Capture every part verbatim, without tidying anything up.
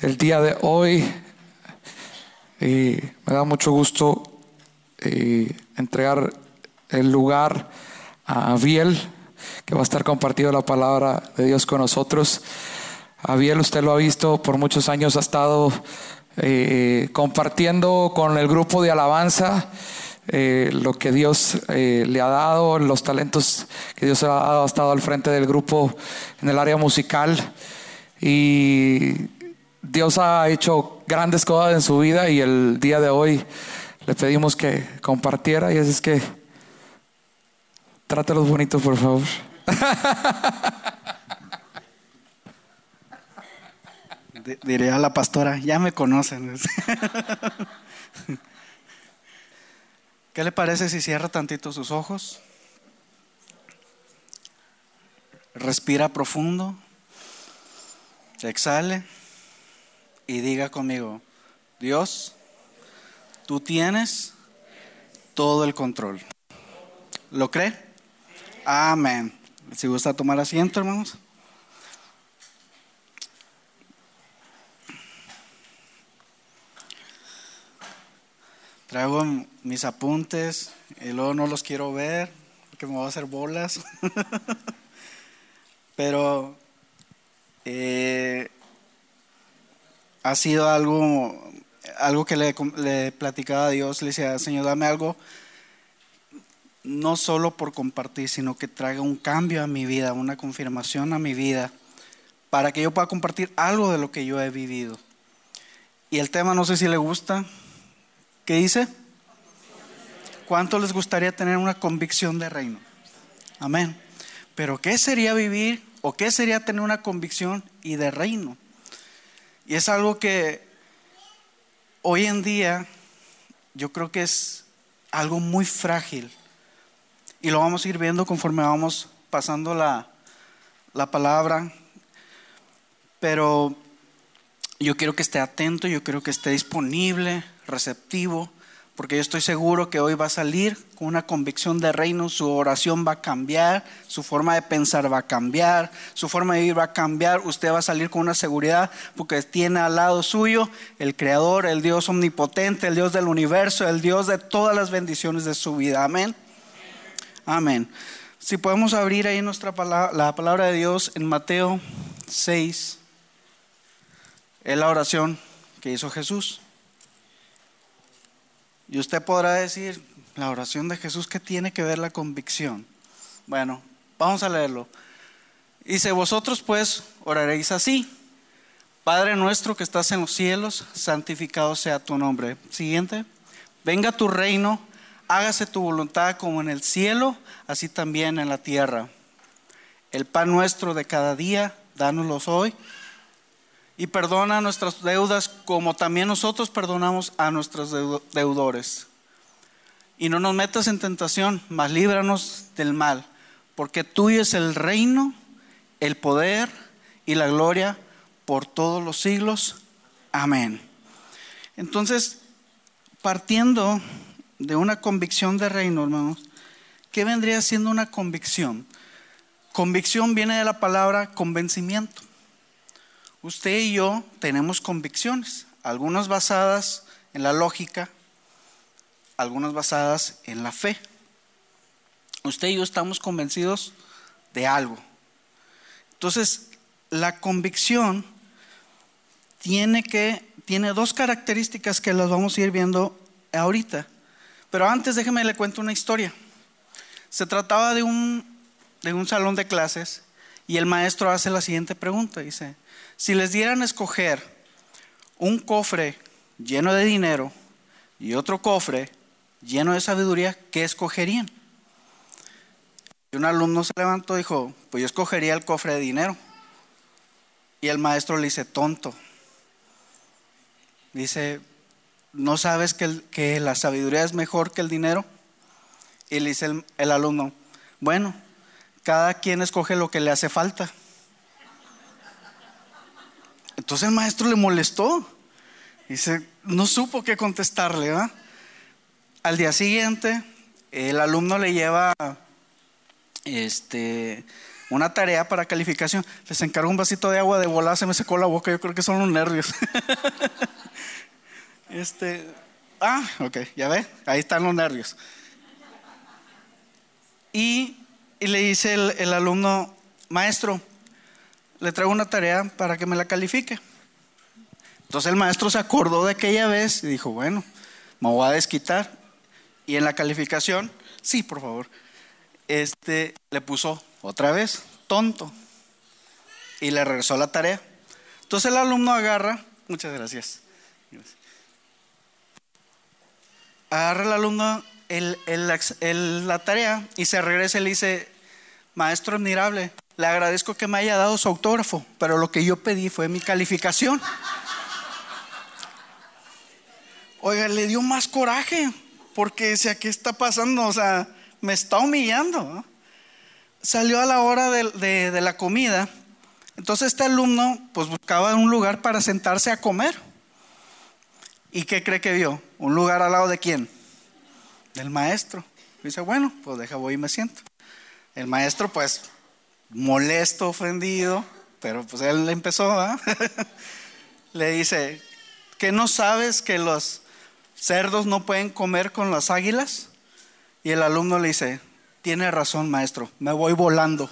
el día de hoy. Y me da mucho gusto eh, entregar el lugar a Abiel, que va a estar compartiendo la palabra de Dios con nosotros. Abiel, usted lo ha visto por muchos años, ha estado eh, compartiendo con el grupo de alabanza eh, lo que Dios eh, le ha dado, los talentos que Dios le ha dado. Ha estado al frente del grupo en el área musical y Dios ha hecho grandes cosas en su vida, y el día de hoy le pedimos que compartiera, y así es que trátalos bonito, por favor. Diría la pastora, ya me conocen. ¿Qué le parece si cierra tantito sus ojos? Respira profundo, exhale y diga conmigo: Dios, tú tienes todo el control. ¿Lo cree? Amén. Si gusta tomar asiento, hermanos. Traigo mis apuntes y luego no los quiero ver porque me voy a hacer bolas. Pero eh, ha sido algo, algo que le, le platicaba a Dios. Le decía: Señor, dame algo, no solo por compartir, sino que traiga un cambio a mi vida, una confirmación a mi vida, para que yo pueda compartir algo de lo que yo he vivido. Y el tema, no sé si le gusta. ¿Qué dice? ¿Cuánto les gustaría tener una convicción de reino? Amén. Pero ¿qué sería vivir o qué sería tener una convicción y de reino? Y es algo que hoy en día yo creo que es algo muy frágil. Y lo vamos a ir viendo conforme vamos pasando la, la palabra. Pero yo quiero que esté atento, yo quiero que esté disponible, receptivo, porque yo estoy seguro que hoy va a salir con una convicción de reino. Su oración va a cambiar, su forma de pensar va a cambiar, su forma de vivir va a cambiar. Usted va a salir con una seguridad porque tiene al lado suyo el Creador, el Dios omnipotente, el Dios del universo, el Dios de todas las bendiciones de su vida. Amén. Amén. Si podemos abrir ahí nuestra palabra, la palabra de Dios en Mateo seis, es la oración que hizo Jesús. Y usted podrá decir: la oración de Jesús, ¿qué tiene que ver la convicción? Bueno, vamos a leerlo. Dice: vosotros pues oraréis así: Padre nuestro que estás en los cielos, santificado sea tu nombre. Siguiente. Venga tu reino, hágase tu voluntad como en el cielo, así también en la tierra. El pan nuestro de cada día, dánoslo hoy. Y perdona nuestras deudas como también nosotros perdonamos a nuestros deudores. Y no nos metas en tentación, mas líbranos del mal, porque tuyo es el reino, el poder y la gloria por todos los siglos. Amén. Entonces, partiendo de una convicción de reino, hermanos, ¿qué vendría siendo una convicción? Convicción viene de la palabra convencimiento. Usted y yo tenemos convicciones, algunas basadas en la lógica, algunas basadas en la fe. Usted y yo estamos convencidos de algo. Entonces, la convicción tiene, que, tiene dos características que las vamos a ir viendo ahorita. Pero antes déjeme le cuento una historia. Se trataba de un, de un salón de clases y el maestro hace la siguiente pregunta. Dice: si les dieran a escoger un cofre lleno de dinero y otro cofre lleno de sabiduría, ¿qué escogerían? Y un alumno se levantó y dijo: pues yo escogería el cofre de dinero. Y el maestro le dice: tonto. Dice: ¿no sabes que, el, que la sabiduría es mejor que el dinero? Y le dice el, el alumno: bueno, cada quien escoge lo que le hace falta. Entonces el maestro le molestó. Dice, no supo qué contestarle, ¿verdad? Al día siguiente, el alumno le lleva este, una tarea para calificación. Les encargo un vasito de agua, de volada se me secó la boca, yo creo que son los nervios. este, ah, ok, ya ve, ahí están los nervios. Y, y le dice el, el alumno: maestro, le traigo una tarea para que me la califique. Entonces el maestro se acordó de aquella vez y dijo: bueno, me voy a desquitar. Y en la calificación, sí, por favor, este, le puso otra vez tonto y le regresó la tarea. Entonces el alumno agarra, muchas gracias, agarra el alumno el, el, el, la tarea y se regresa y le dice: maestro admirable, le agradezco que me haya dado su autógrafo, pero lo que yo pedí fue mi calificación. Oiga, le dio más coraje, porque decía: ¿qué está pasando? O sea, me está humillando, ¿no? Salió a la hora de, de, de la comida. Entonces este alumno pues buscaba un lugar para sentarse a comer. ¿Y qué cree que vio? ¿Un lugar al lado de quién? Del maestro. Dice: bueno, pues deja, voy y me siento. El maestro pues molesto, ofendido, pero pues él empezó, ¿eh? Le dice: ¿que no sabes que los cerdos no pueden comer con las águilas? Y el alumno le dice: tiene razón, maestro, me voy volando.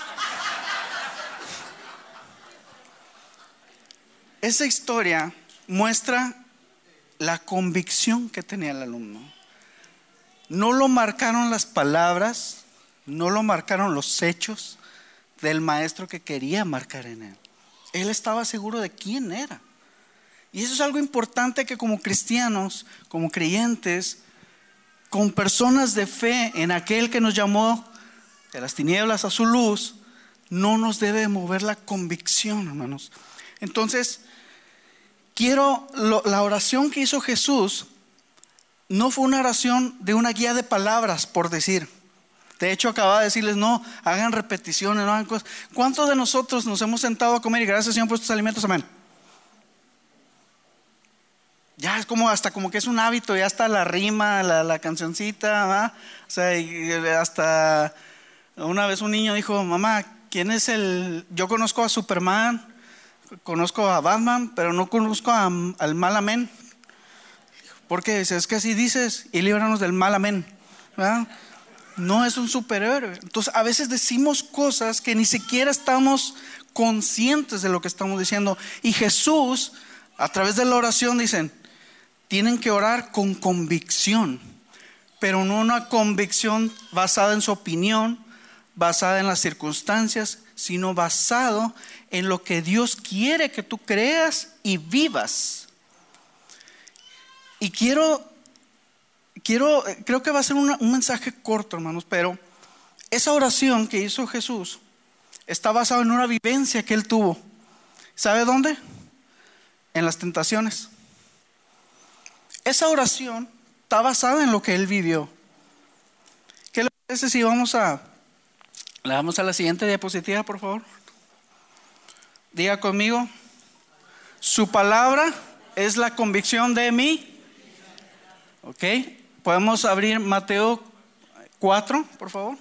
Esa historia muestra la convicción que tenía el alumno. No lo marcaron las palabras, no lo marcaron los hechos del maestro que quería marcar en él. Él estaba seguro de quién era. Y eso es algo importante, que como cristianos, como creyentes, con personas de fe en aquel que nos llamó de las tinieblas a su luz, no nos debe mover la convicción, hermanos. Entonces, quiero, lo, la oración que hizo Jesús no fue una oración de una guía de palabras, por decir. De hecho, acababa de decirles: no, hagan repeticiones, no hagan cosas. ¿Cuántos de nosotros nos hemos sentado a comer y gracias, Señor, por estos alimentos? Amén. Ya es como hasta como que es un hábito, ya está la rima, la, la cancioncita, ¿verdad? O sea, y hasta una vez un niño dijo: mamá, ¿quién es el? Yo conozco a Superman, conozco a Batman, pero no conozco a, al mal amén. ¿Por qué? Es que así dices, y líbranos del mal amén, ¿verdad? No es un superhéroe. Entonces a veces decimos cosas que ni siquiera estamos conscientes de lo que estamos diciendo. Y Jesús, a través de la oración, dicen: tienen que orar con convicción, pero no una convicción basada en su opinión, basada en las circunstancias, sino basado en lo que Dios quiere que tú creas y vivas. Y quiero, quiero creo que va a ser una, un mensaje corto, hermanos, pero esa oración que hizo Jesús está basada en una vivencia que él tuvo. ¿Sabe dónde? En las tentaciones. Esa oración está basada en lo que él vivió. ¿Qué le parece si vamos a, le damos a la siguiente diapositiva, por favor? Diga conmigo: su palabra es la convicción de mí. Ok, podemos abrir Mateo cuatro, por favor.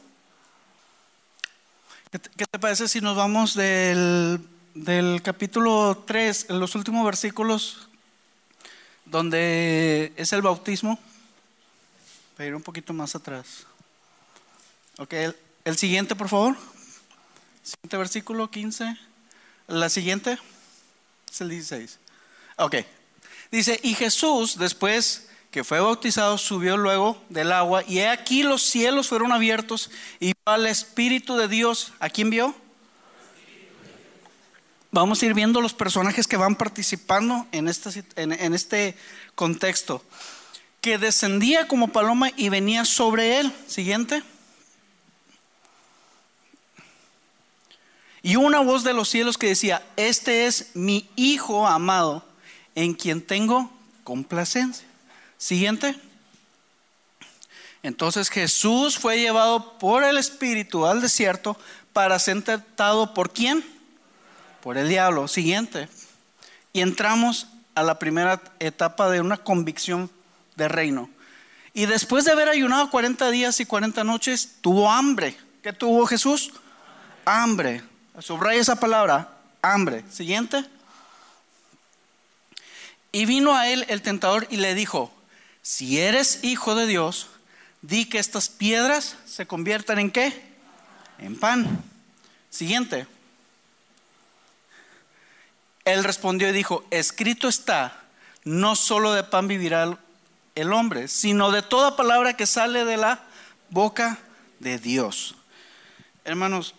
¿Qué te, qué te parece si nos vamos del, del capítulo tres, en los últimos versículos, donde es el bautismo? Para ir un poquito más atrás. Ok, el, el siguiente, por favor. Siguiente versículo, quince. La siguiente es el dieciséis. Ok, dice: y Jesús, después que fue bautizado, subió luego del agua, y he aquí los cielos fueron abiertos, y vio al Espíritu de Dios. ¿A quién vio? Vamos a ir viendo los personajes que van participando en, esta, en, en este contexto. Que descendía como paloma y venía sobre él. Siguiente. Y una voz de los cielos que decía: este es mi Hijo amado, en quien tengo complacencia. Siguiente. Entonces Jesús fue llevado por el Espíritu al desierto para ser tentado. ¿Por quién? Por el diablo. Siguiente. Y entramos a la primera etapa de una convicción de reino. Y después de haber ayunado cuarenta días y cuarenta noches, tuvo hambre. ¿Qué tuvo Jesús? hambre. Subraya esa palabra, hambre. Siguiente. Y vino a él el tentador y le dijo: si eres hijo de Dios, di que estas piedras se conviertan ¿en qué? En pan. Siguiente. Él respondió y dijo: escrito está, no solo de pan vivirá el hombre, sino de toda palabra que sale de la boca de Dios. Hermanos,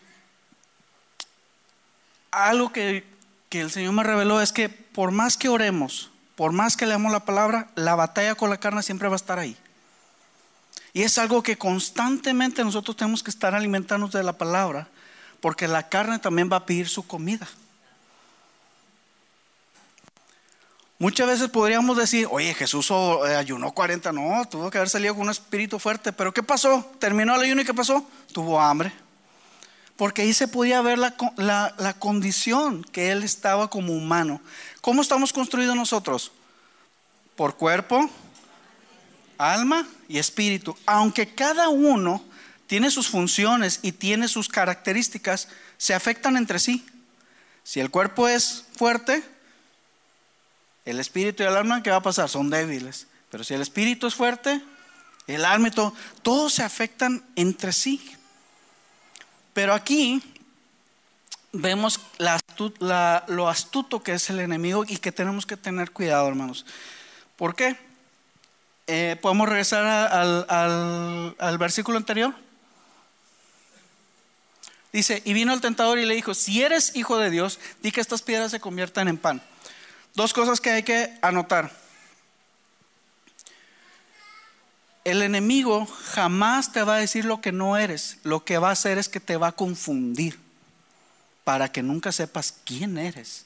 algo que, que el Señor me reveló es que por más que oremos, por más que leamos la palabra, la batalla con la carne siempre va a estar ahí. Y es algo que constantemente nosotros tenemos que estar alimentándonos de la palabra, porque la carne también va a pedir su comida. Muchas veces podríamos decir: oye, Jesús ayunó cuarenta, no, tuvo que haber salido con un espíritu fuerte. Pero ¿qué pasó? Terminó el ayuno y ¿qué pasó? Tuvo hambre. Porque ahí se podía ver la, la, la condición que él estaba como humano. ¿Cómo estamos construidos nosotros? Por cuerpo, alma y espíritu. Aunque cada uno tiene sus funciones y tiene sus características, se afectan entre sí. Si el cuerpo es fuerte, el espíritu y el alma, ¿qué va a pasar? Son débiles. Pero si el espíritu es fuerte, el alma y todo, todos se afectan entre sí. Pero aquí vemos la astut, la, lo astuto que es el enemigo y que tenemos que tener cuidado, hermanos. ¿Por qué? Eh, ¿Podemos regresar a, al, al, al versículo anterior? Dice: y vino el tentador y le dijo: si eres hijo de Dios, di que estas piedras se conviertan en pan. Dos cosas que hay que anotar. El enemigo jamás te va a decir lo que no eres. Lo que va a hacer es que te va a confundir para que nunca sepas quién eres.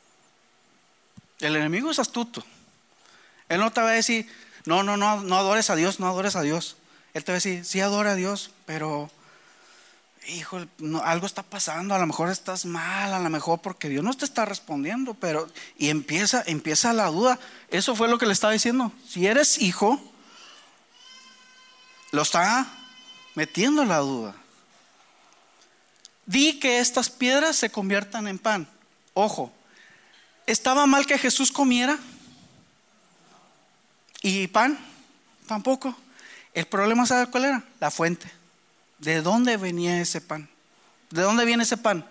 El enemigo es astuto. Él no te va a decir: no, no, no, no adores a Dios, no adores a Dios. Él te va a decir: sí, adora a Dios, pero hijo, no, algo está pasando, a lo mejor estás mal, a lo mejor porque Dios no te está respondiendo, pero y empieza, empieza la duda. Eso fue lo que le estaba diciendo. Si eres hijo, lo está metiendo en la duda. Di que estas piedras se conviertan en pan. Ojo, ¿estaba mal que Jesús comiera? ¿Y pan? Tampoco. El problema, ¿sabe cuál era? La fuente. ¿De dónde venía ese pan? ¿De dónde viene ese pan?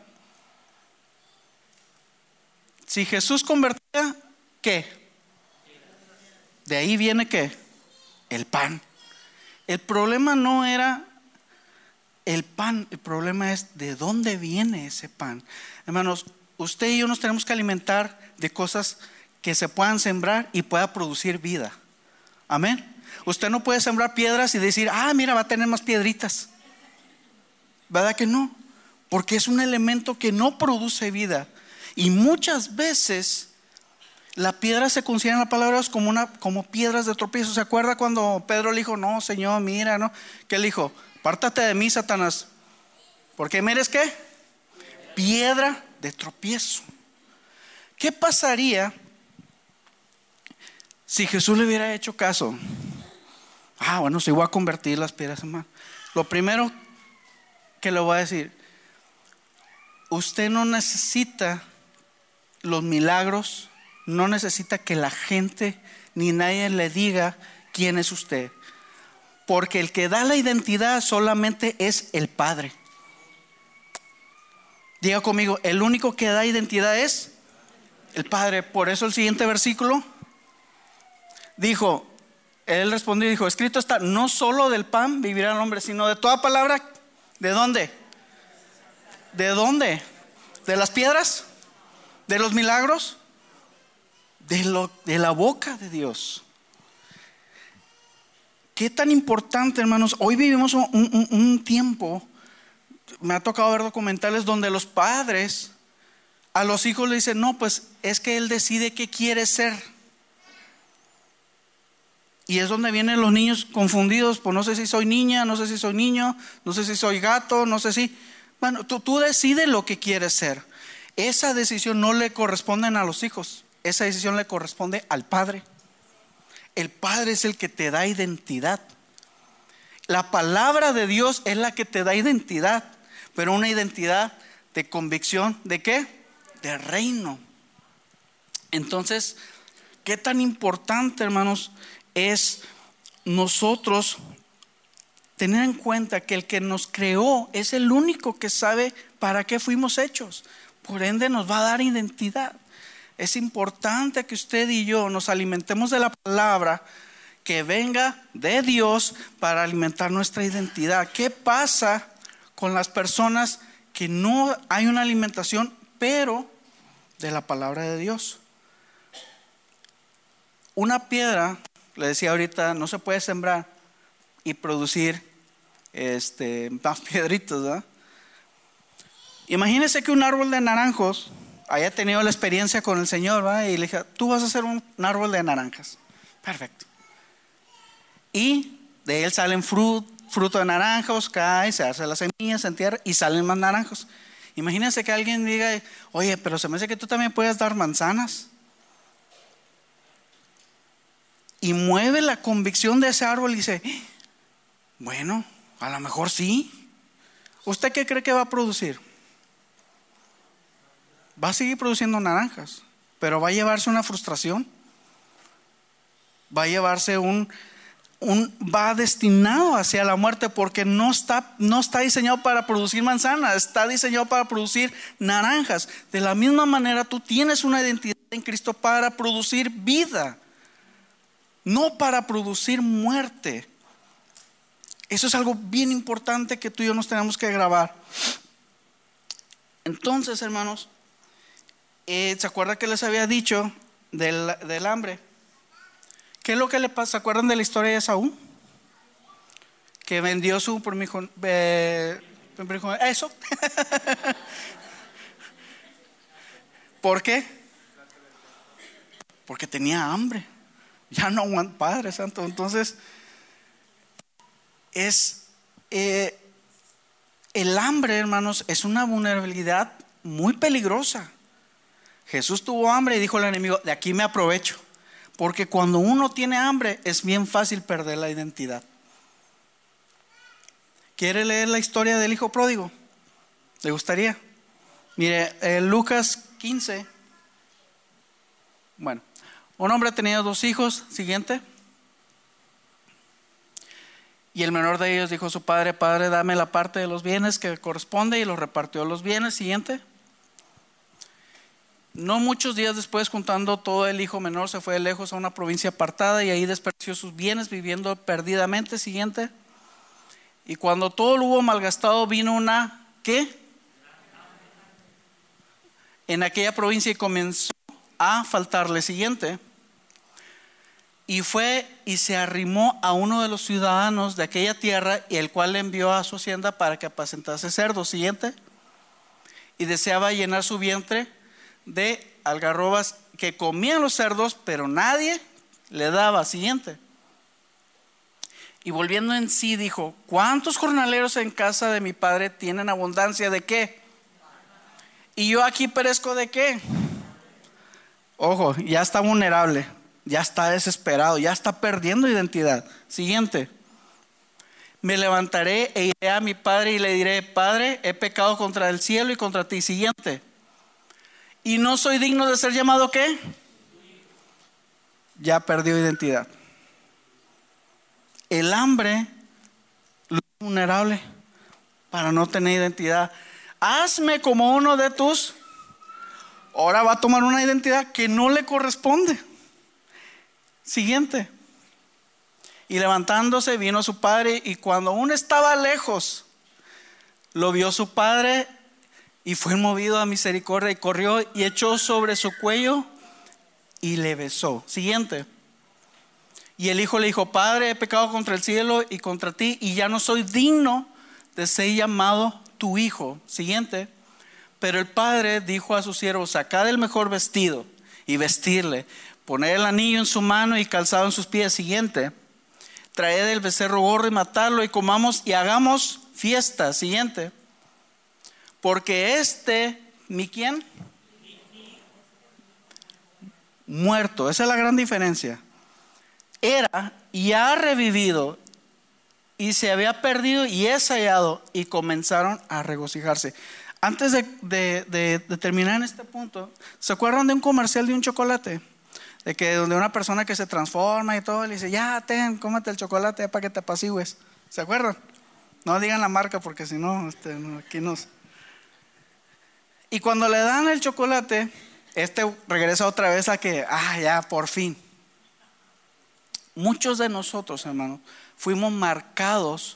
Si Jesús convertía, ¿qué? De ahí viene ¿qué? El pan. El problema no era el pan, el problema es de dónde viene ese pan. Hermanos, usted y yo nos tenemos que alimentar de cosas que se puedan sembrar y pueda producir vida. Amén. Usted no puede sembrar piedras y decir: ah, mira, va a tener más piedritas. ¿Verdad que no? Porque es un elemento que no produce vida. Y muchas veces la piedra se considera en la palabra como, una, como piedras de tropiezo. ¿Se acuerda cuando Pedro le dijo: no, Señor, mira, no? ¿Qué le dijo? Apártate de mí, Satanás, porque me eres ¿qué? Piedra de tropiezo. ¿Qué pasaría si Jesús le hubiera hecho caso? Ah, bueno, si voy a convertir las piedras en pan. Lo primero que le voy a decir: usted no necesita los milagros, no necesita que la gente ni nadie le diga quién es usted, porque el que da la identidad solamente es el Padre. Diga conmigo: el único que da identidad es el Padre. Por eso el siguiente versículo dijo, él respondió y dijo: escrito está, no solo del pan vivirá el hombre, sino de toda palabra. ¿De dónde? ¿De dónde? ¿De las piedras? ¿De los milagros? De, lo, de la boca de Dios. ¿Qué tan importante, hermanos? Hoy vivimos un, un, un tiempo, me ha tocado ver documentales donde los padres a los hijos le dicen: no, pues es que él decide qué quiere ser. Y es donde vienen los niños confundidos, pues no sé si soy niña, no sé si soy niño, no sé si soy gato, no sé si... Bueno, tú, tú decides lo que quieres ser. Esa decisión no le corresponde a los hijos, esa decisión le corresponde al Padre. El Padre es el que te da identidad. La palabra de Dios es la que te da identidad. pero una identidad de convicción. ¿De qué? De reino. Entonces, ¿qué tan importante, hermanos, es nosotros tener en cuenta que el que nos creó es el único que sabe para qué fuimos hechos? Por ende nos va a dar identidad. Es importante que usted y yo nos alimentemos de la palabra que venga de Dios para alimentar nuestra identidad. ¿Qué pasa con las personas que no hay una alimentación, pero de la palabra de Dios? Una piedra, le decía ahorita, no se puede sembrar y producir este, más piedritos, ¿verdad? Imagínese que un árbol de naranjos haya tenido la experiencia con el Señor, ¿verdad? Y le dije, tú vas a hacer un, un árbol de naranjas. Perfecto. Y de él salen fruto, fruto de naranjos, cae, se hace las semillas, se entierra y salen más naranjos. Imagínense que alguien diga, oye, pero se me hace que tú también puedes dar manzanas. Y mueve la convicción de ese árbol y dice, bueno, a lo mejor sí. ¿Usted qué cree que va a producir? Va a seguir produciendo naranjas, pero va a llevarse una frustración. Va a llevarse un, un va destinado hacia la muerte, porque no está, no está diseñado para producir manzanas, está diseñado para producir naranjas. De la misma manera, tú tienes una identidad en Cristo para producir vida, no para producir muerte. Eso es algo bien importante que tú y yo nos tenemos que grabar. Entonces, hermanos, eh, ¿se acuerdan que les había dicho del, del hambre? ¿Qué es lo que le pasa? ¿Se acuerdan de la historia de Esaú? Que vendió su primijo, eh, primijo, eso. ¿Por qué? Porque tenía hambre. Ya no aguanta, Padre Santo. Entonces, es eh, el hambre, hermanos, es una vulnerabilidad muy peligrosa. Jesús tuvo hambre y dijo al enemigo, de aquí me aprovecho. Porque cuando uno tiene hambre es bien fácil perder la identidad. ¿Quiere leer la historia del hijo pródigo? ¿Le gustaría? Mire, eh, Lucas quince. Bueno, un hombre tenía dos hijos. Siguiente. Y el menor de ellos dijo a su padre, padre, dame la parte de los bienes que corresponde, y los repartió los bienes. Siguiente. No muchos días después, juntando todo, el hijo menor se fue de lejos a una provincia apartada y ahí desperdició sus bienes viviendo perdidamente. Siguiente. Y cuando todo lo hubo malgastado, vino una, ¿qué? En aquella provincia y comenzó a faltarle. Siguiente. Y fue y se arrimó a uno de los ciudadanos de aquella tierra, y el cual le envió a su hacienda para que apacentase cerdos. Siguiente. Y deseaba llenar su vientre de algarrobas que comían los cerdos, pero nadie le daba. Siguiente. Y volviendo en sí dijo, ¿cuántos jornaleros en casa de mi padre tienen abundancia de qué? Y yo aquí perezco de qué. Ojo, ya está vulnerable, ya está desesperado, ya está perdiendo identidad. Siguiente. Me levantaré e iré a mi padre y le diré, Padre, he pecado contra el cielo y contra ti. Siguiente. Y no soy digno de ser llamado ¿qué? Ya perdió identidad. El hambre lo es vulnerable para no tener identidad. Hazme como uno de tus. Ahora va a tomar una identidad que no le corresponde. Siguiente. Y levantándose vino a su padre, y cuando aún estaba lejos, lo vio su padre y fue movido a misericordia, y corrió y echó sobre su cuello y le besó. Siguiente. Y el hijo le dijo, Padre, he pecado contra el cielo y contra ti, y ya no soy digno de ser llamado tu hijo. Siguiente. Pero el padre dijo a su siervo, sacad el mejor vestido y vestirle, poned el anillo en su mano y calzado en sus pies. Siguiente. Traed el becerro gordo y matadlo, y comamos y hagamos fiesta. Siguiente. Porque este, ¿mi quién? Muerto. Esa es la gran diferencia. Era y ha revivido, y se había perdido y es hallado, y comenzaron a regocijarse. Antes de, de, de, de terminar en este punto, ¿se acuerdan de un comercial de un chocolate? De que donde una persona que se transforma y todo le dice, ya ten, cómete el chocolate para que te apacigues. ¿Se acuerdan? No digan la marca porque si no, este, no, aquí nos... Y cuando le dan el chocolate, este regresa otra vez a que, ah, ya, por fin. Muchos de nosotros, hermanos, fuimos marcados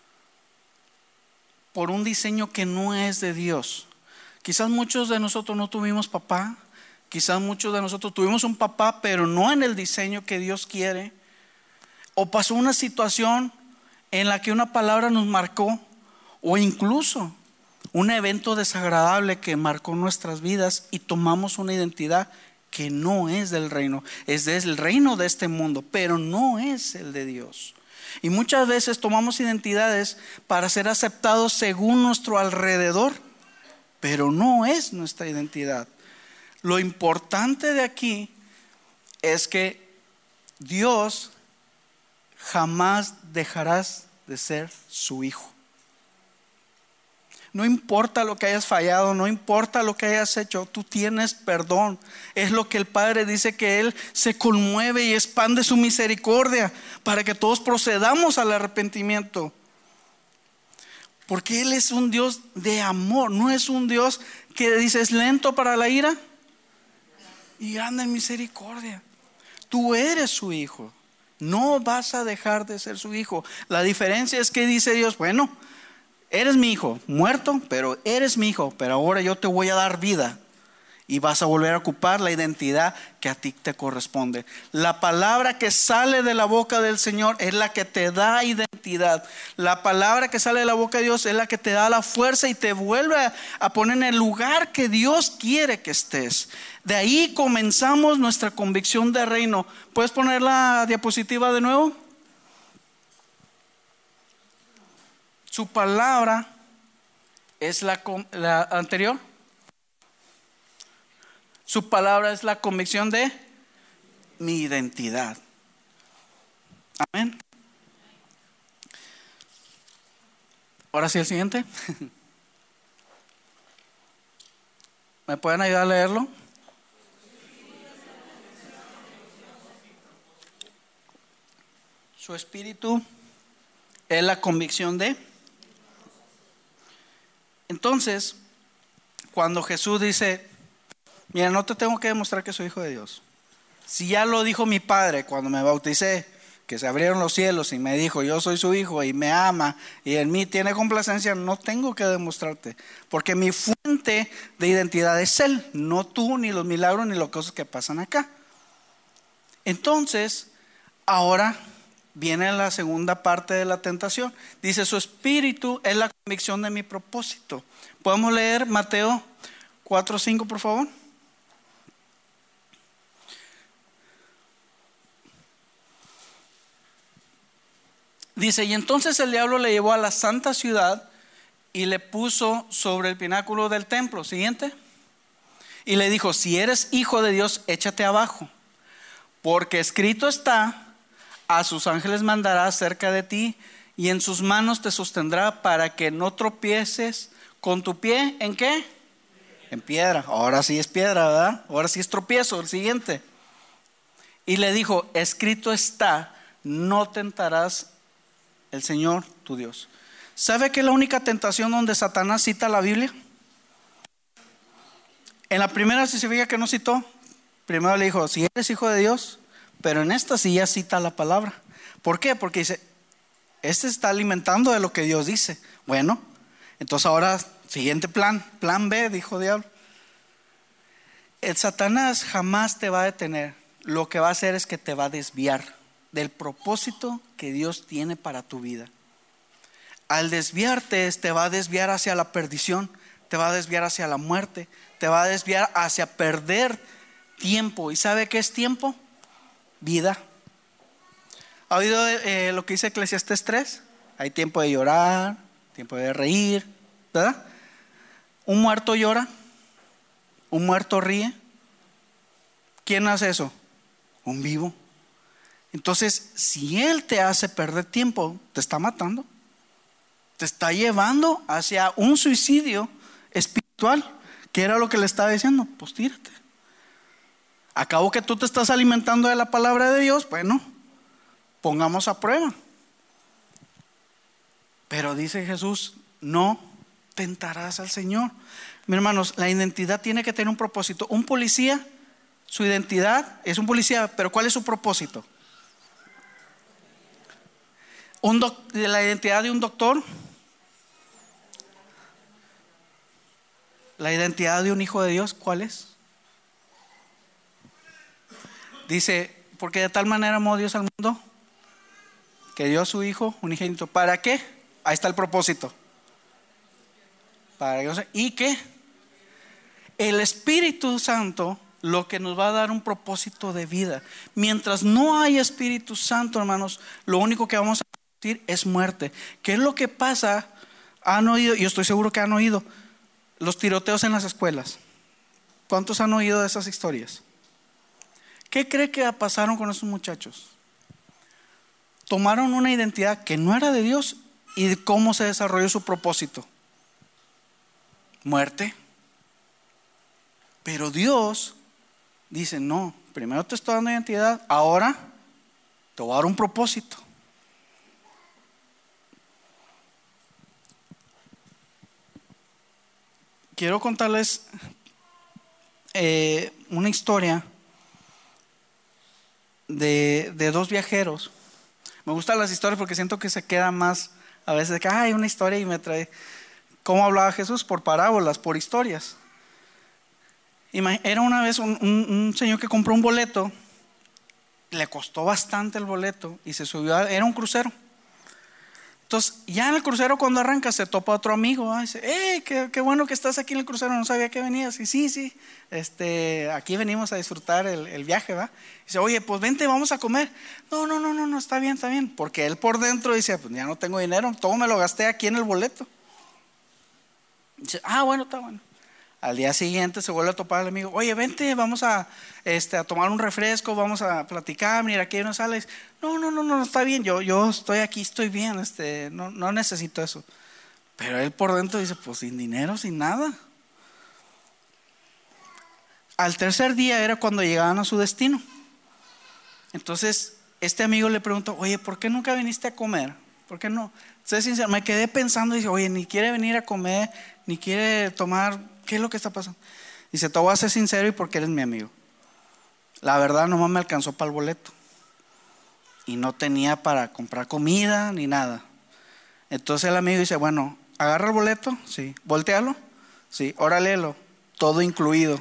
por un diseño que no es de Dios. Quizás muchos de nosotros no tuvimos papá, quizás muchos de nosotros tuvimos un papá, pero no en el diseño que Dios quiere. O pasó una situación en la que una palabra nos marcó, o incluso un evento desagradable que marcó nuestras vidas y tomamos una identidad que no es del reino, es del reino de este mundo, pero no es el de Dios. Y muchas veces tomamos identidades para ser aceptados según nuestro alrededor, pero no es nuestra identidad. Lo importante de aquí es que Dios jamás dejarás de ser su hijo. No importa lo que hayas fallado, no importa lo que hayas hecho, tú tienes perdón. Es lo que el Padre dice, que Él se conmueve y expande su misericordia para que todos procedamos al arrepentimiento. Porque Él es un Dios de amor, no es un Dios que dice es lento para la ira y anda en misericordia. Tú eres su hijo, no vas a dejar de ser su hijo. La diferencia es que dice Dios, bueno, eres mi hijo, muerto, pero eres mi hijo, pero ahora yo te voy a dar vida y vas a volver a ocupar la identidad que a ti te corresponde. La palabra que sale de la boca del Señor es la que te da identidad. La palabra que sale de la boca de Dios es la que te da la fuerza y te vuelve a, a poner en el lugar que Dios quiere que estés. De ahí comenzamos nuestra convicción de reino. ¿Puedes poner la diapositiva de nuevo? Su palabra es la, la anterior. Su palabra es la convicción de mi identidad. Amén. Ahora sí, el siguiente. ¿Me pueden ayudar a leerlo? Su espíritu es la convicción de. Entonces, cuando Jesús dice, mira, no te tengo que demostrar que soy hijo de Dios. Si ya lo dijo mi Padre cuando me bauticé, que se abrieron los cielos y me dijo, yo soy su hijo y me ama y en mí tiene complacencia, no tengo que demostrarte. Porque mi fuente de identidad es Él, no tú, ni los milagros, ni las cosas que pasan acá. Entonces, ahora viene la segunda parte de la tentación. Dice, su espíritu es la convicción de mi propósito. ¿Podemos leer Mateo cuatro cinco, por favor? Dice, y entonces el diablo le llevó a la santa ciudad y le puso sobre el pináculo del templo. Siguiente. Y le dijo, si eres hijo de Dios, échate abajo, porque escrito está, a sus ángeles mandará cerca de ti y en sus manos te sostendrá para que no tropieces con tu pie. ¿En qué? En piedra. Ahora sí es piedra, ¿verdad? Ahora sí es tropiezo. El siguiente. Y le dijo, escrito está, no tentarás el Señor tu Dios. ¿Sabe que es la única tentación donde Satanás cita la Biblia? En la primera, si se fija que no citó, primero le dijo, si eres hijo de Dios. Pero en esta sí ya cita la palabra. ¿Por qué? Porque dice, este está alimentando de lo que Dios dice. Bueno, entonces ahora, siguiente plan, plan B, dijo diablo. El Satanás jamás te va a detener. Lo que va a hacer es que te va a desviar del propósito que Dios tiene para tu vida. Al desviarte, te va a desviar hacia la perdición, te va a desviar hacia la muerte, te va a desviar hacia perder tiempo. ¿Y sabe qué es tiempo? Vida. ¿Ha oído eh, lo que dice Eclesiastés tres? Hay tiempo de llorar, tiempo de reír, ¿verdad? Un muerto llora, un muerto ríe. ¿Quién hace eso? Un vivo. Entonces, si Él te hace perder tiempo, te está matando. Te está llevando hacia un suicidio espiritual. ¿Qué era lo que le estaba diciendo? Pues tírate. Acabo que tú te estás alimentando de la palabra de Dios. Bueno, pongamos a prueba. Pero dice Jesús, no tentarás al Señor. Mis hermanos, la identidad tiene que tener un propósito. Un policía, su identidad es un policía, pero ¿cuál es su propósito? Un doc- la identidad de un doctor, la identidad de un hijo de Dios, ¿cuál es? Dice, porque de tal manera amó Dios al mundo que dio a su hijo unigénito. ¿Para qué? Ahí está el propósito. Para que, ¿y qué? El Espíritu Santo lo que nos va a dar un propósito de vida. Mientras no hay Espíritu Santo, hermanos, lo único que vamos a sentir es muerte. ¿Qué es lo que pasa? Han oído, yo estoy seguro que han oído, los tiroteos en las escuelas. ¿Cuántos han oído de esas historias? ¿Qué cree que pasaron con esos muchachos? Tomaron una identidad que no era de Dios. ¿Y cómo se desarrolló su propósito? Muerte. Pero Dios dice, no, primero te estoy dando identidad, ahora te voy a dar un propósito. Quiero contarles eh, una historia de, de dos viajeros. Me gustan las historias porque siento que se queda más a veces de que hay una historia y me trae. ¿Cómo hablaba Jesús? Por parábolas, por historias. Era una vez un, un, un señor que compró un boleto, le costó bastante el boleto y se subió, a, era un crucero. Entonces, ya en el crucero, cuando arranca, se topa otro amigo. ¿eh? Dice, hey, qué, qué bueno que estás aquí en el crucero, no sabía que venías. Y sí, sí, este, aquí venimos a disfrutar el, el viaje, ¿va? Dice, oye, pues vente, vamos a comer. No, no, no, no, no, está bien, está bien. Porque él por dentro dice, pues ya no tengo dinero, todo me lo gasté aquí en el boleto. Dice, ah, bueno, está bueno. Al día siguiente se vuelve a topar al amigo. Oye, vente, vamos a, este, a tomar un refresco, vamos a platicar, mira, aquí hay unas salas. No, no, no, no, está bien, yo, yo estoy aquí, estoy bien, este, no, no necesito eso. Pero él por dentro dice, pues sin dinero, sin nada. Al tercer día era cuando llegaban a su destino. Entonces, este amigo le preguntó, oye, ¿por qué nunca viniste a comer? ¿Por qué no? Sé sincero, me quedé pensando y dice, oye, ni quiere venir a comer, ni quiere tomar. ¿Qué es lo que está pasando? Dice, te voy a ser sincero y porque eres mi amigo. La verdad nomás me alcanzó para el boleto. Y no tenía para comprar comida ni nada. Entonces el amigo dice, bueno, agarra el boleto, sí. Voltealo, sí. Óralelo, todo incluido.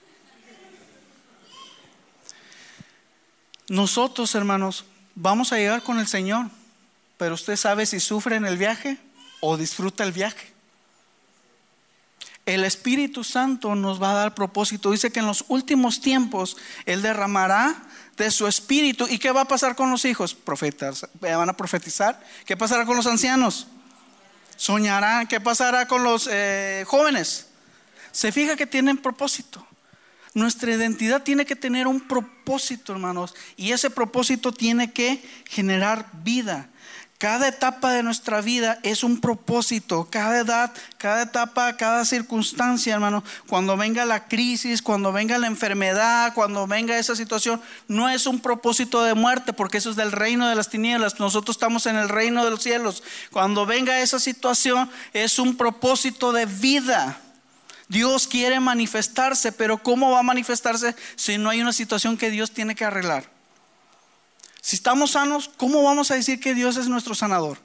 Nosotros, hermanos, vamos a llegar con el Señor. Pero usted sabe si sufre en el viaje o disfruta el viaje. El Espíritu Santo nos va a dar propósito. Dice que en los últimos tiempos Él derramará de su Espíritu. ¿Y qué va a pasar con los hijos? Profetas, van a profetizar. ¿Qué pasará con los ancianos? Soñarán. ¿Qué pasará con los eh, jóvenes? Se fija que tienen propósito. Nuestra identidad tiene que tener un propósito, hermanos. Y ese propósito tiene que generar vida. Cada etapa de nuestra vida es un propósito. Cada edad, cada etapa, cada circunstancia, hermano. Cuando venga la crisis, cuando venga la enfermedad, cuando venga esa situación, no es un propósito de muerte, porque eso es del reino de las tinieblas. Nosotros estamos en el reino de los cielos. Cuando venga esa situación, es un propósito de vida. Dios quiere manifestarse, pero ¿cómo va a manifestarse si no hay una situación que Dios tiene que arreglar? Si estamos sanos, ¿cómo vamos a decir que Dios es nuestro sanador?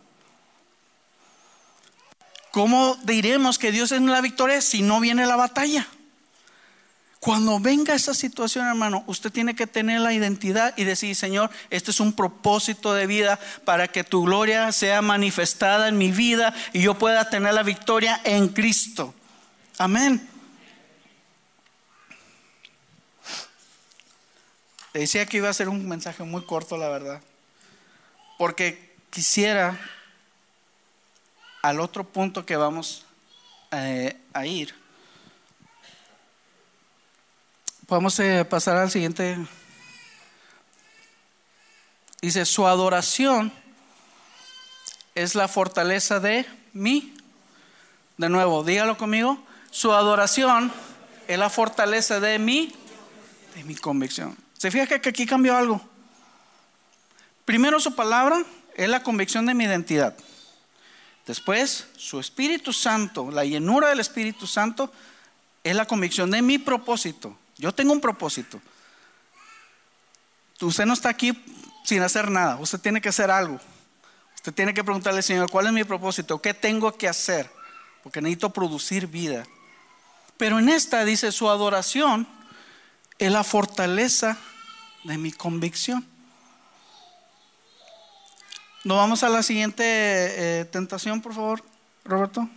¿Cómo diremos que Dios es la victoria si no viene la batalla? Cuando venga esa situación, hermano, usted tiene que tener la identidad y decir, Señor, este es un propósito de vida para que tu gloria sea manifestada en mi vida y yo pueda tener la victoria en Cristo. Amén. Te decía que iba a ser un mensaje muy corto, la verdad, porque quisiera al otro punto que vamos eh, a ir. Podemos eh, pasar al siguiente. Dice, su adoración es la fortaleza de mí. De nuevo, dígalo conmigo. Su adoración es la fortaleza de mí, de mi convicción. ¿Se fija que aquí cambió algo? Primero, su palabra es la convicción de mi identidad. Después, su Espíritu Santo, la llenura del Espíritu Santo, es la convicción de mi propósito. Yo tengo un propósito. Usted no está aquí sin hacer nada. Usted tiene que hacer algo. Usted tiene que preguntarle al Señor, ¿cuál es mi propósito? ¿Qué tengo que hacer? Porque necesito producir vida. Pero en esta dice, su adoración es la fortaleza de mi convicción. Nos vamos a la siguiente eh, tentación, por favor, Roberto.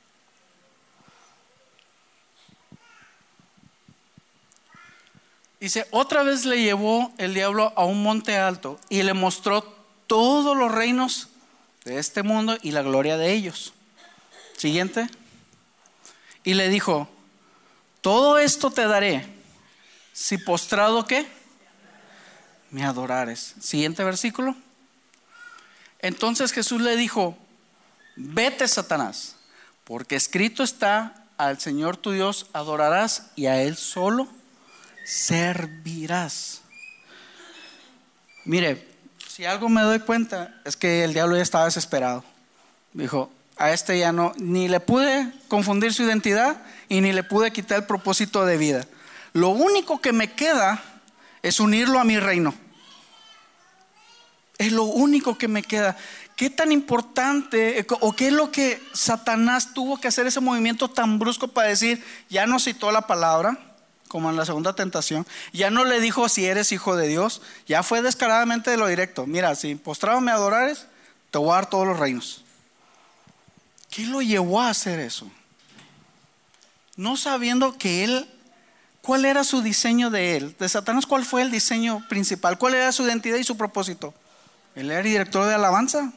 Dice, otra vez le llevó el diablo a un monte alto y le mostró todos los reinos de este mundo y la gloria de ellos. Siguiente. Y le dijo, todo esto te daré si postrado ¿qué? Me adorares. Siguiente versículo. Entonces Jesús le dijo, vete, Satanás, porque escrito está, al Señor tu Dios adorarás y a Él solo servirás. Mire, si algo me doy cuenta es que el diablo ya estaba desesperado. Dijo, a este ya no, ni le pude confundir su identidad y ni le pude quitar el propósito de vida. Lo único que me queda es unirlo a mi reino. Es lo único que me queda. ¿Qué tan importante o qué es lo que Satanás tuvo que hacer ese movimiento tan brusco para decir, ya no citó la palabra, como en la segunda tentación, ya no le dijo si eres hijo de Dios, ya fue descaradamente de lo directo? Mira, si postrado me adorares, te voy a dar todos los reinos. ¿Qué lo llevó a hacer eso? No sabiendo que él, ¿cuál era su diseño de él? De Satanás, ¿cuál fue el diseño principal? ¿Cuál era su identidad y su propósito? Él era director de alabanza.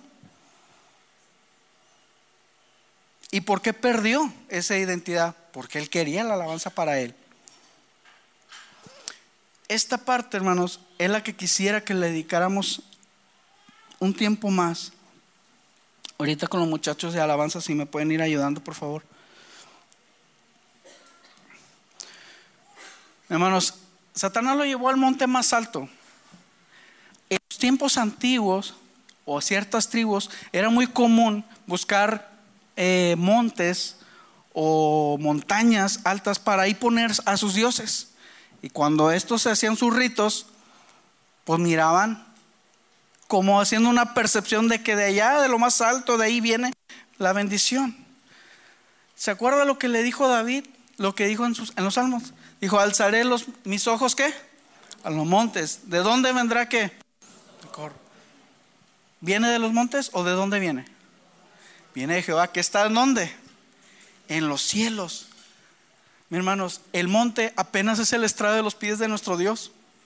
¿Y por qué perdió esa identidad? Porque él quería la alabanza para él. Esta parte, hermanos, es la que quisiera que le dedicáramos un tiempo más. Ahorita con los muchachos de alabanza, si me pueden ir ayudando, por favor. Hermanos, Satanás lo llevó al monte más alto. En los tiempos antiguos, o ciertas tribus, era muy común buscar eh, montes o montañas altas para ahí poner a sus dioses. Y cuando estos se hacían sus ritos, pues miraban como haciendo una percepción de que de allá, de lo más alto, de ahí viene la bendición. ¿Se acuerda lo que le dijo David? Lo que dijo en, sus, en los salmos. Dijo, alzaré los, mis ojos ¿qué? A los montes. ¿De dónde vendrá qué? ¿Viene de los montes o de dónde viene? Viene de Jehová, que está en dónde? En los cielos. Mis hermanos, el monte apenas es el estrado de los pies de nuestro Dios.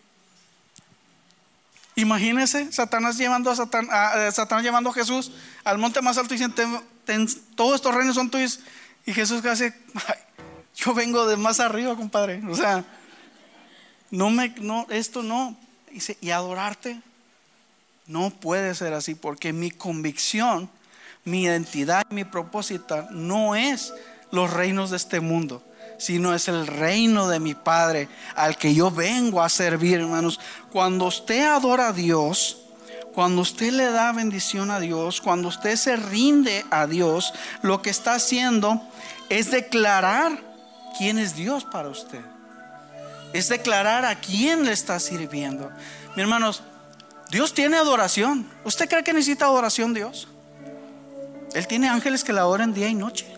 Imagínense Satanás llevando a, Satan, a, a Satanás llevando a Jesús al monte más alto y diciendo, ten, ten, todos estos reinos son tuyos. Y Jesús hace, ay, yo vengo de más arriba, compadre. O sea, no me, no, esto no. Dice, y adorarte no puede ser así, porque mi convicción, mi identidad, mi propósito no es los reinos de este mundo, sino es el reino de mi Padre al que yo vengo a servir, hermanos. Cuando usted adora a Dios, cuando usted le da bendición a Dios, cuando usted se rinde a Dios, lo que está haciendo es declarar quién es Dios para usted. Es declarar a quién le está sirviendo. Mis hermanos, Dios tiene adoración. ¿Usted cree que necesita adoración Dios? Él tiene ángeles que le adoran día y noche.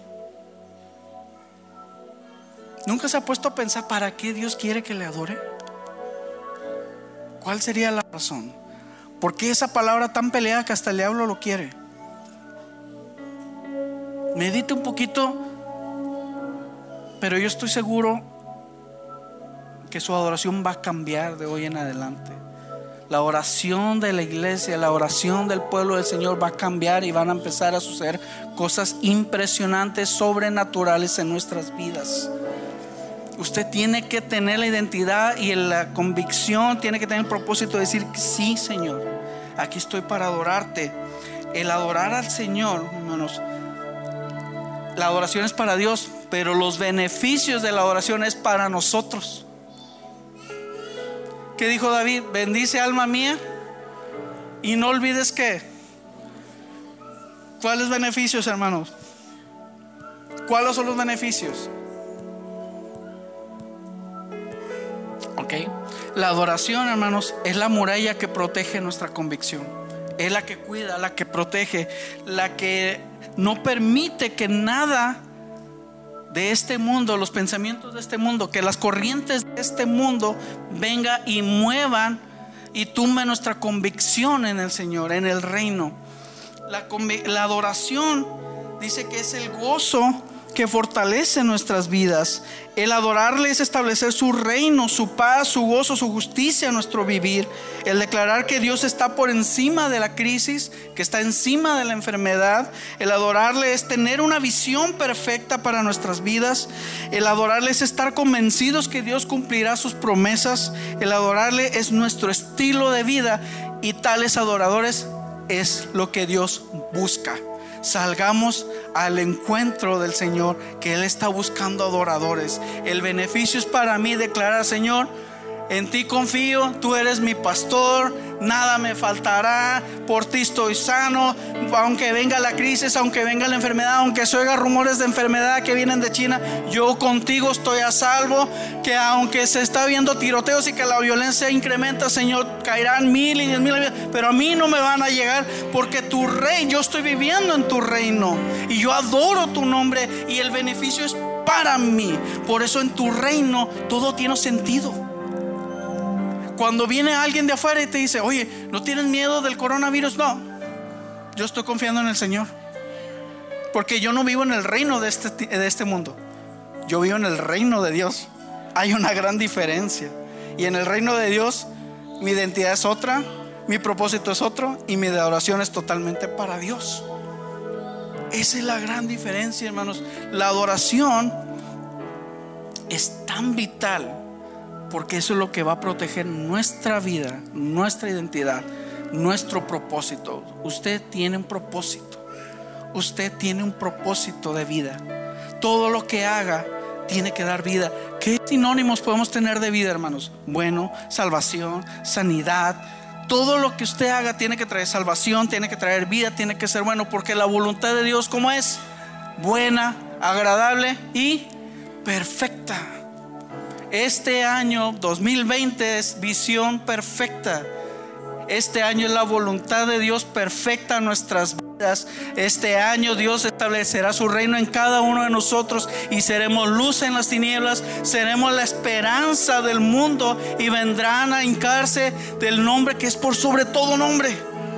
¿Nunca se ha puesto a pensar para qué Dios quiere que le adore? ¿Cuál sería la razón? ¿Por qué esa palabra tan peleada que hasta el diablo lo quiere? Medite un poquito, pero yo estoy seguro que su adoración va a cambiar de hoy en adelante. La oración de la iglesia, la oración del pueblo del Señor va a cambiar y van a empezar a suceder cosas impresionantes, sobrenaturales en nuestras vidas. Usted tiene que tener la identidad y la convicción, tiene que tener el propósito de decir, sí, Señor, aquí estoy para adorarte. El adorar al Señor, hermanos, la adoración es para Dios, pero los beneficios de la adoración es para nosotros. ¿Qué dijo David? Bendice alma mía y no olvides que. ¿Cuáles beneficios, hermanos? ¿Cuáles son los beneficios? Ok. La adoración, hermanos, es la muralla que protege nuestra convicción. Es la que cuida, la que protege, la que no permite que nada de este mundo, los pensamientos de este mundo, que las corrientes de este mundo venga y muevan y tumben nuestra convicción en el Señor, en el reino. La, la adoración dice que es el gozo que fortalece nuestras vidas. El adorarle es establecer su reino, su paz, su gozo, su justicia en nuestro vivir. El declarar que Dios está por encima de la crisis, que está encima de la enfermedad. El adorarle es tener una visión perfecta para nuestras vidas. El adorarle es estar convencidos que Dios cumplirá sus promesas. El adorarle es nuestro estilo de vida, y tales adoradores es lo que Dios busca. Salgamos al encuentro del Señor, que Él está buscando adoradores. El beneficio es para mí declarar: Señor, en ti confío, tú eres mi pastor, nada me faltará, por ti estoy sano. Aunque venga la crisis, aunque venga la enfermedad, aunque se oiga rumores de enfermedad que vienen de China, yo contigo estoy a salvo. Que aunque se está viendo tiroteos y que la violencia incrementa, Señor, caerán mil y diez mil, pero a mí no me van a llegar, porque tu reino, yo estoy viviendo en tu reino y yo adoro tu nombre, y el beneficio es para mí. Por eso en tu reino todo tiene sentido. Cuando viene alguien de afuera y te dice: oye, ¿no tienes miedo del coronavirus? No, yo estoy confiando en el Señor, porque yo no vivo en el reino de este, de este mundo, yo vivo en el reino de Dios. Hay una gran diferencia. Y en el reino de Dios mi identidad es otra, mi propósito es otro, y mi adoración es totalmente para Dios. Esa es la gran diferencia, hermanos. La adoración es tan vital, porque eso es lo que va a proteger nuestra vida, nuestra identidad, nuestro propósito. Usted tiene un propósito. Usted tiene un propósito de vida. Todo lo que haga tiene que dar vida. ¿Qué sinónimos podemos tener de vida, hermanos? Bueno, salvación, sanidad. Todo lo que usted haga tiene que traer salvación, tiene que traer vida, tiene que ser bueno, porque la voluntad de Dios, ¿cómo es? Buena, agradable y perfecta. Este año dos mil veinte es visión perfecta. Este año es la voluntad de Dios perfecta en nuestras vidas. Este año Dios establecerá su reino en cada uno de nosotros, y seremos luz en las tinieblas, seremos la esperanza del mundo, y vendrán a hincarse del nombre que es por sobre todo nombre.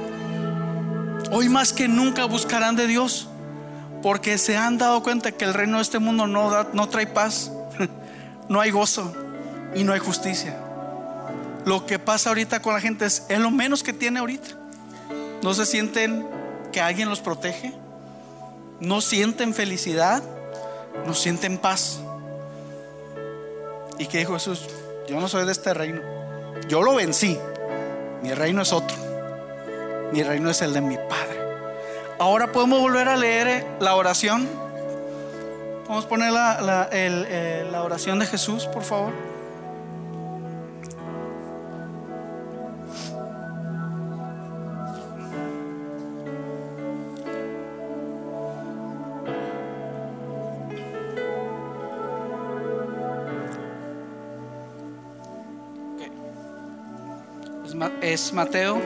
Hoy más que nunca buscarán de Dios, porque se han dado cuenta que el reino de este mundo no, da, no trae paz. No hay gozo y no hay justicia. Lo que pasa ahorita con la gente es, es lo menos que tiene ahorita. No se sienten que alguien los protege, no sienten felicidad, no sienten paz. ¿Y qué dijo Jesús? Yo no soy de este reino, yo lo vencí. Mi reino es otro, mi reino es el de mi Padre. Ahora podemos volver a leer la oración. Vamos a poner la, la, el, eh, la oración de Jesús, por favor. Okay. Es, es Mateo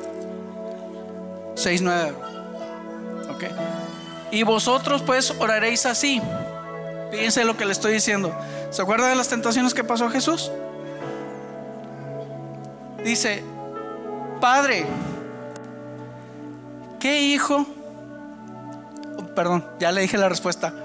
seis nueve. Ok. Y vosotros pues oraréis así. Fíjense lo que le estoy diciendo. ¿Se acuerdan de las tentaciones que pasó Jesús? Dice: Padre, ¿qué hijo? Perdón, ya le dije la respuesta.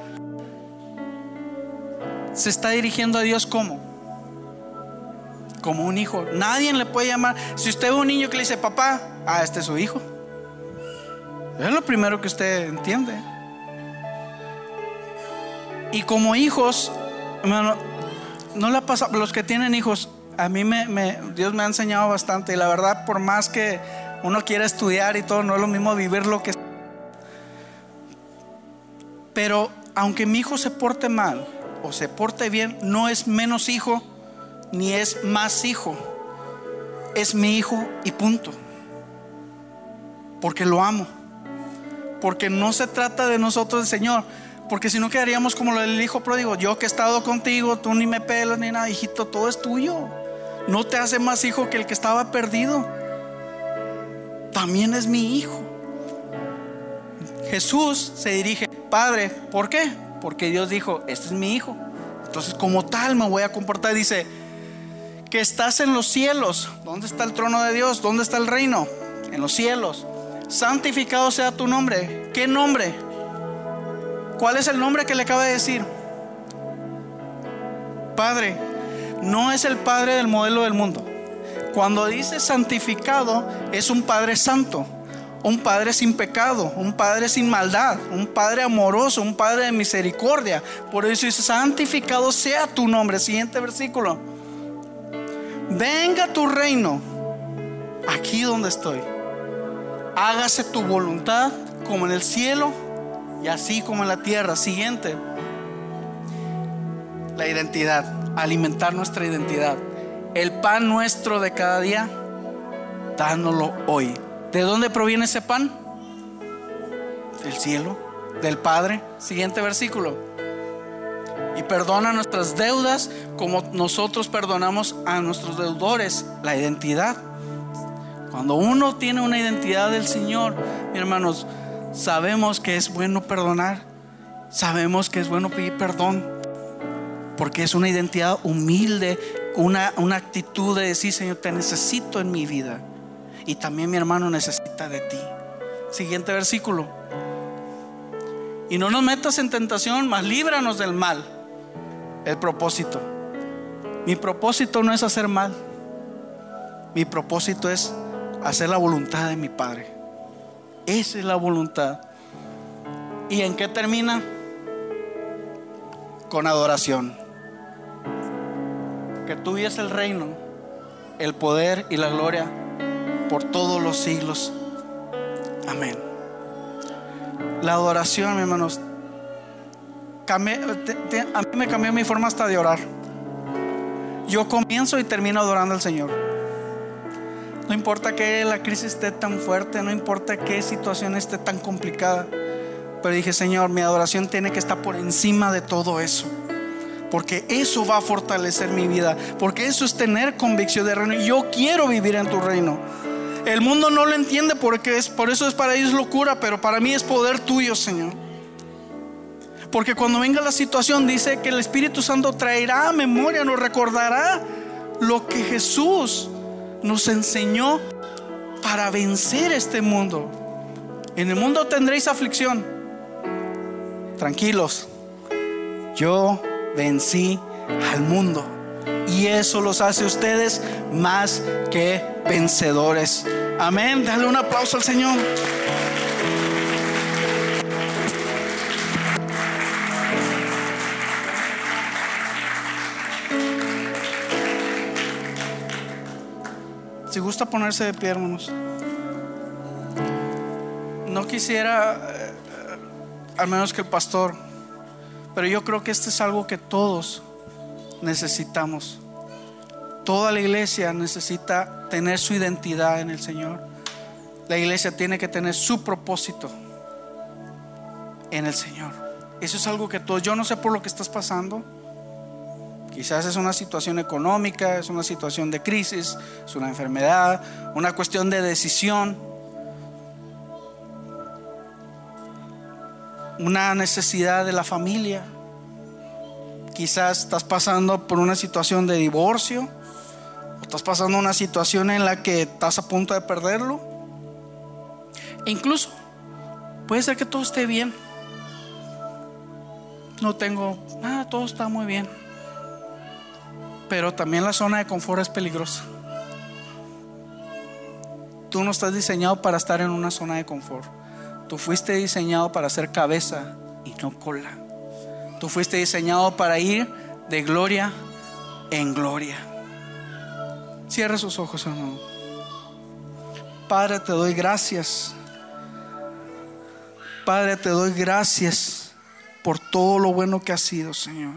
Se está dirigiendo a Dios como como un hijo. Nadie le puede llamar. Si usted ve un niño que le dice papá, ah, este es su hijo, es lo primero que usted entiende. Y como hijos, hermano, no le pasa, los que tienen hijos, a mí me, me, Dios me ha enseñado bastante. Y la verdad, por más que Uno quiere estudiar y todo, no es lo mismo vivir lo que... Pero aunque mi hijo se porte mal o se porte bien, no es menos hijo ni es más hijo. Es mi hijo y punto. Porque lo amo. Porque no se trata de nosotros, el Señor. Porque si no quedaríamos como lo del hijo pródigo. Yo que he estado contigo, tú ni me pelas ni nada. Hijito, todo es tuyo. No te hace más hijo que el que estaba perdido. También es mi hijo. Jesús se dirige: Padre, ¿por qué? Porque Dios dijo: este es mi hijo. Entonces como tal me voy a comportar. Dice que estás en los cielos. ¿Dónde está el trono de Dios? ¿Dónde está el reino? En los cielos. Santificado sea tu nombre. ¿Qué nombre? ¿Cuál es el nombre que le acaba de decir? Padre. No es el Padre del modelo del mundo. Cuando dice santificado, es un Padre santo, un Padre sin pecado, un Padre sin maldad, un Padre amoroso, un Padre de misericordia. Por eso dice: santificado sea tu nombre. Siguiente versículo: venga tu reino aquí donde estoy. Hágase tu voluntad como en el cielo y así como en la tierra. Siguiente: la identidad, alimentar nuestra identidad. El pan nuestro de cada día, dánoslo hoy. ¿De dónde proviene ese pan? Del cielo, del Padre. Siguiente versículo: y perdona nuestras deudas como nosotros perdonamos a nuestros deudores. La identidad. Cuando uno tiene una identidad del Señor, mis hermanos, sabemos que es bueno perdonar, sabemos que es bueno pedir perdón, porque es una identidad humilde, una, una actitud de decir: Señor, te necesito en mi vida, y también mi hermano necesita de ti. Siguiente versículo: y no nos metas en tentación, mas líbranos del mal. El propósito: mi propósito no es hacer mal, mi propósito es hacer la voluntad de mi Padre. Esa es la voluntad. ¿Y en qué termina? Con adoración. Que tuyo es el reino, el poder y la gloria por todos los siglos. Amén. La adoración, mis hermanos, cambié, te, te, a mí me cambió mi forma hasta de orar. Yo comienzo y termino adorando al Señor. No importa que la crisis esté tan fuerte, no importa qué situación esté tan complicada, pero dije: Señor, mi adoración tiene que estar por encima de todo eso, porque eso va a fortalecer mi vida, porque eso es tener convicción de reino. Yo quiero vivir en tu reino. El mundo no lo entiende, porque es, por eso es para ellos locura, pero para mí es poder tuyo, Señor. Porque cuando venga la situación, dice que el Espíritu Santo traerá a memoria, nos recordará lo que Jesús nos enseñó para vencer este mundo. En el mundo tendréis aflicción. Tranquilos, yo vencí al mundo, y eso los hace ustedes más que vencedores. Amén. Dale un aplauso al Señor. Si gusta ponerse de pie, hermanos. No quisiera, eh, al menos que el pastor, pero yo creo que esto es algo que todos necesitamos. Toda la iglesia necesita tener su identidad en el Señor. La iglesia tiene que tener su propósito en el Señor. Eso es algo que todos, yo no sé por lo que estás pasando. Quizás es una situación económica, es una situación de crisis, es una enfermedad, una cuestión de decisión, una necesidad de la familia. Quizás estás pasando por una situación de divorcio, o estás pasando una situación en la que estás a punto de perderlo. E incluso puede ser que todo esté bien. No tengo nada, todo está muy bien. Pero también la zona de confort es peligrosa. Tú no estás diseñado para estar en una zona de confort. Tú fuiste diseñado para ser cabeza y no cola. Tú fuiste diseñado para ir de gloria en gloria. Cierra sus ojos, hermano. Padre, te doy gracias. Padre, te doy gracias por todo lo bueno que has sido, Señor.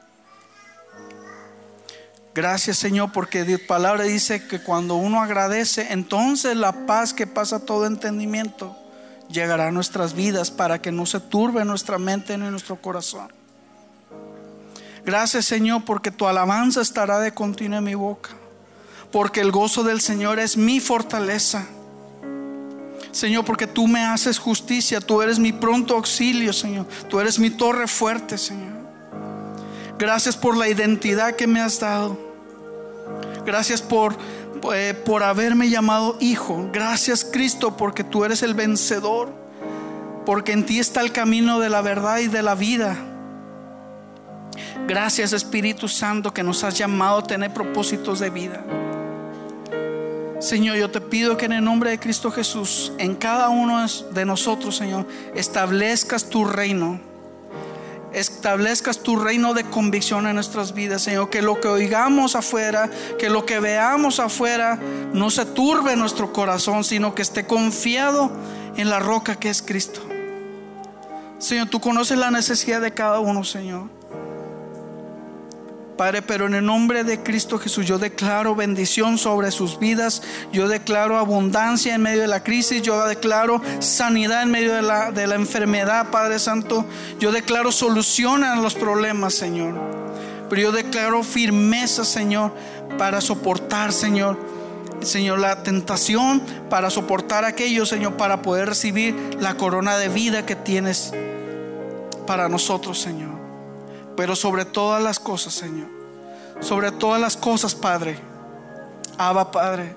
Gracias, Señor, porque tu palabra dice que cuando uno agradece, entonces la paz que pasa todo entendimiento llegará a nuestras vidas, para que no se turbe nuestra mente ni nuestro corazón. Gracias, Señor, porque tu alabanza estará de continuo en mi boca, porque el gozo del Señor es mi fortaleza. Señor, porque tú me haces justicia, tú eres mi pronto auxilio, Señor. Tú eres mi torre fuerte, Señor. Gracias por la identidad que me has dado. Gracias por, eh, por haberme llamado hijo. Gracias, Cristo, porque tú eres el vencedor, porque en ti está el camino de la verdad y de la vida. Gracias, Espíritu Santo, que nos has llamado a tener propósitos de vida. Señor, yo te pido que en el nombre de Cristo Jesús, en cada uno de nosotros, Señor, establezcas tu reino. Establezcas tu reino de convicción en nuestras vidas, Señor. Que lo que oigamos afuera, que lo que veamos afuera, no se turbe nuestro corazón, sino que esté confiado en la roca que es Cristo. Señor, tú conoces la necesidad de cada uno, Señor. Padre, pero en el nombre de Cristo Jesús yo declaro bendición sobre sus vidas. Yo declaro abundancia en medio de la crisis. Yo declaro sanidad en medio de la, de la enfermedad, Padre Santo. Yo declaro solución a los problemas, Señor. Pero yo declaro firmeza, Señor, para soportar, Señor, Señor, la tentación, para soportar aquello, Señor, para poder recibir la corona de vida que tienes para nosotros, Señor. Pero sobre todas las cosas, Señor, sobre todas las cosas, Padre, Abba, Padre,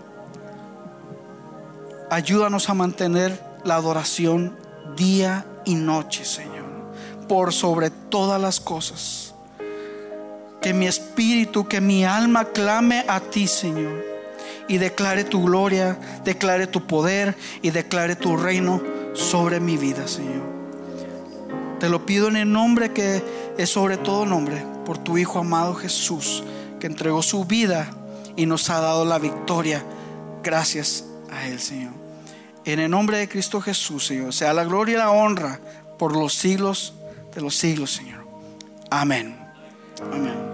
ayúdanos a mantener la adoración día y noche, Señor, por sobre todas las cosas. Que mi espíritu, que mi alma clame a ti, Señor, y declare tu gloria, declare tu poder y declare tu reino sobre mi vida, Señor. Te lo pido en el nombre que es sobre todo nombre, por tu Hijo amado Jesús, que entregó su vida y nos ha dado la victoria. Gracias a Él, Señor. En el nombre de Cristo Jesús, Señor, sea la gloria y la honra por los siglos de los siglos, Señor. Amén. Amén.